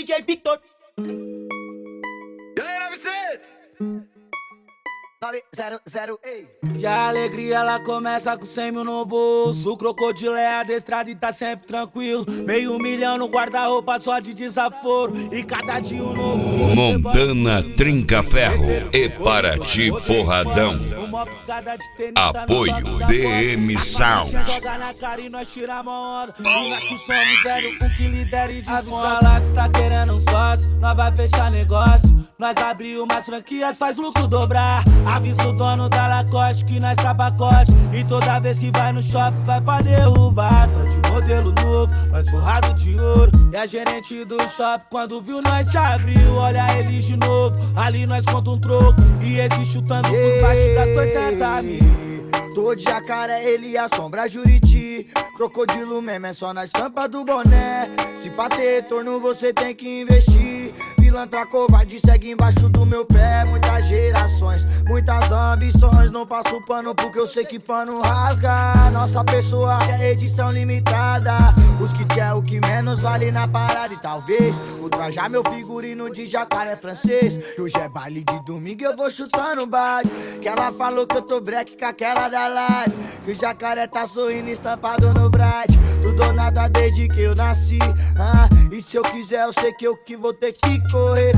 DJ Victor. Galera, Vicente! 900, ei. E a alegria ela começa com 100 mil no bolso. O crocodilo é adestrado e tá sempre tranquilo. Meio milhão no guarda-roupa só de desaforo. E cada dia um novo. Montana Trinca Ferro e Paraty Porradão. Apoio DM Sound. Joga na cara e nós tiramos a onda. E nós que somos velho, um que lidera e desmonta. Se tá querendo um sócio, nós vai fechar negócio. Nós abriu umas franquias, faz lucro dobrar. Avisa o dono da Lacoste que nós tá pacote. E toda vez que vai no shopping vai pra derrubar. Só de modelo novo, nós forrado de ouro. E a gerente do shopping quando viu nós se abriu. Olha ele de novo, ali nós conta um troco. E esse chutando por baixo gastou 80 mil. Tô de jacaré, ele assombra Juriti. Crocodilo mesmo é só na estampa do boné. Se pra ter retorno você tem que investir. Pilantra covarde segue embaixo do meu pé. Muitas gerações, muitas ambições. Não passo pano porque eu sei que pano rasga. Nossa pessoa é edição limitada. Os que é o que menos vale na parada. E talvez ultrajar meu figurino de jacaré francês. Que hoje é baile de domingo eu vou chutando baixo. Que ela falou que eu tô break com aquela da live. Que o jacaré tá sorrindo estampado no bright. Tudo ou nada desde que eu nasci. E se eu quiser eu sei que eu que vou ter que correr.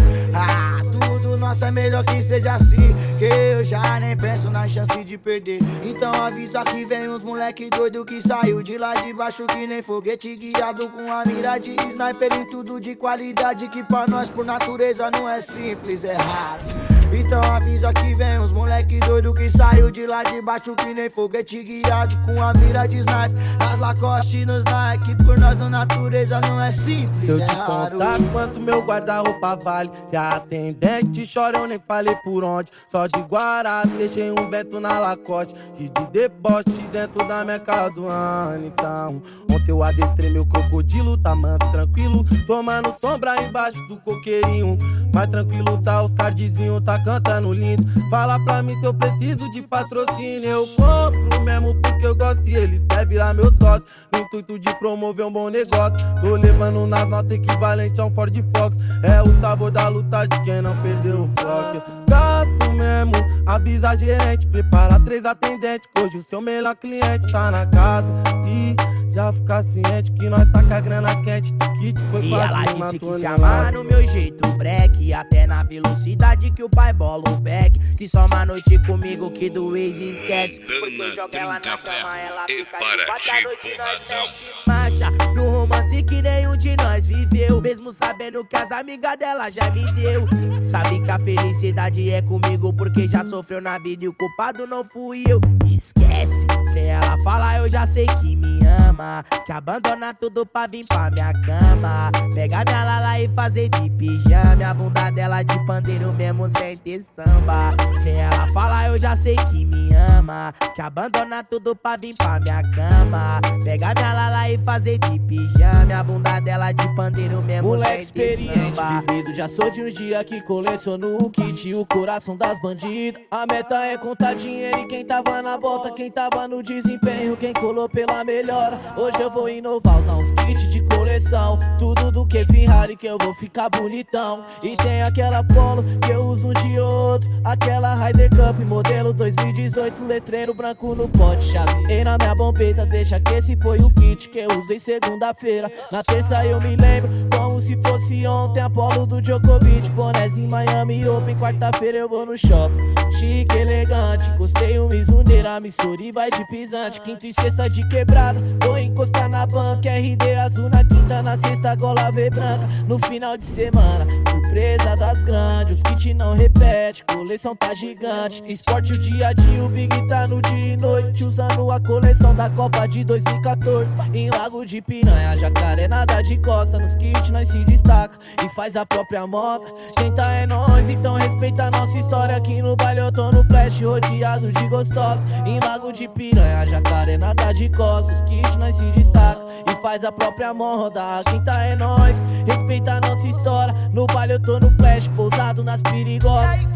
Tudo nosso é melhor que seja assim. Que eu já nem penso na chance de perder. Então avisa que vem uns moleque doido que saiu de lá de baixo que nem foguete guiado com a mira de sniper em tudo de qualidade. Que pra nós por natureza não é simples, é raro. Então avisa que vem uns moleque doido que saiu de lá de baixo que nem foguete guiado com a mira de sniper. As Lacoste nos Nike, por nós na natureza não é simples, se eu é te raro. contar quanto meu guarda-roupa vale, e a atendente chora, eu nem falei por onde. Só de Guará deixei um vento na Lacoste e de deboche dentro da minha casa do ano. Então ontem eu adestrei meu crocodilo, tá manso, tranquilo, tomando sombra embaixo do coqueirinho. Mais tranquilo tá os cardzinhos, tá cantando lindo. Fala pra mim se eu preciso de patrocínio. Eu compro mesmo porque eu gosto e eles querem virar meu sócio. No intuito de promover um bom negócio. Tô levando nas notas equivalente a um Ford Fox. É o sabor da luta de quem não perdeu o foco. Gasto mesmo, avisa a gerente. Prepara 3 atendentes, hoje o seu melhor cliente tá na casa. E já fica ciente que nós tá com a grana quente. Kit foi e ela disse que se amarra no meu jeito break. Até na velocidade que o pai bola o back. Que só uma noite comigo que do ex esquece. Porque eu jogo ela na cama, ela fica de 4 a noite nós mete marcha. No romance que nenhum de nós viveu. Mesmo sabendo que as amigas dela já me deu. Sabe que a felicidade é comigo porque já sofreu na vida e o culpado não fui eu. Esquece, sem ela falar eu já sei que me ama. Que abandona tudo pra vir pra minha cama. Pegar minha lala e fazer de pijama. A bunda dela de pandeiro mesmo sem ter samba. Sem ela falar eu já sei que me ama. Que abandona tudo pra vir pra minha cama. Pegar minha lala e fazer de pijama. A bunda dela de pandeiro mesmo moleque sem ter experiente, samba. vivido, já sou de um dia que coleciono o kit e o coração das bandidas. A meta é contar dinheiro e quem tava na volta, quem tava no desempenho, quem colou pela melhora. Hoje eu vou inovar, usar uns kits de coleção. Tudo do que Ferrari que eu vou ficar bonitão. E tem aquela Polo que eu uso um de outro. Aquela Ryder Cup modelo 2018, letreiro branco no pote, chave. E na minha bombeta deixa que esse foi o kit que eu usei segunda-feira. Na terça eu me lembro como se fosse ontem. Apolo do Djokovic, bonézinho Miami Open. Quarta-feira eu vou no shopping, chique, elegante. Encostei o Mizuneira, Missouri vai de pisante. Quinta e sexta de quebrada, vou encostar na banca. RD azul na quinta, na sexta gola V branca. No final de semana, surpresa das grandes. Os kits não repete, coleção tá gigante. Esporte o dia a dia, o Big tá no dia e noite. Usando a coleção da Copa de 2014. Em Lago de Piranha, jacaré nada de costa. Nos kits nós se destaca e faz a própria moda. Quem tá é nós, então respeita a nossa história. Aqui no baile eu tô no flash, rodeado de gostosa. Em Lago de Piranha, jacaré nada de costa. Os kits nós se destaca e faz a própria moda. Quem tá é nós, respeita a nossa história. No baile eu tô no flash, pousado nas perigosas.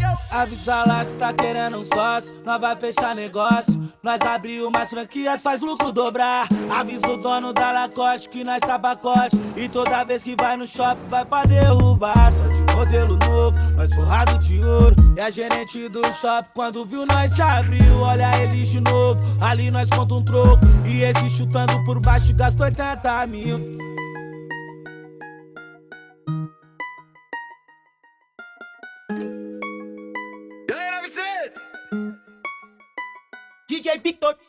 avisa lá se tá querendo um sócio. Nós vai fechar negócio. Nós abriu mais franquias, faz lucro dobrar. Avisa o dono da Lacoste que nós tá pacote. E toda vez que vai no shopping vai pra derrubar. Só de modelo novo, nós forrado de ouro. E a gerente do shopping quando viu nós se abriu. Olha ele de novo, ali nós conta um troco. E esse chutando por baixo gastou 80 mil. DJ Victor.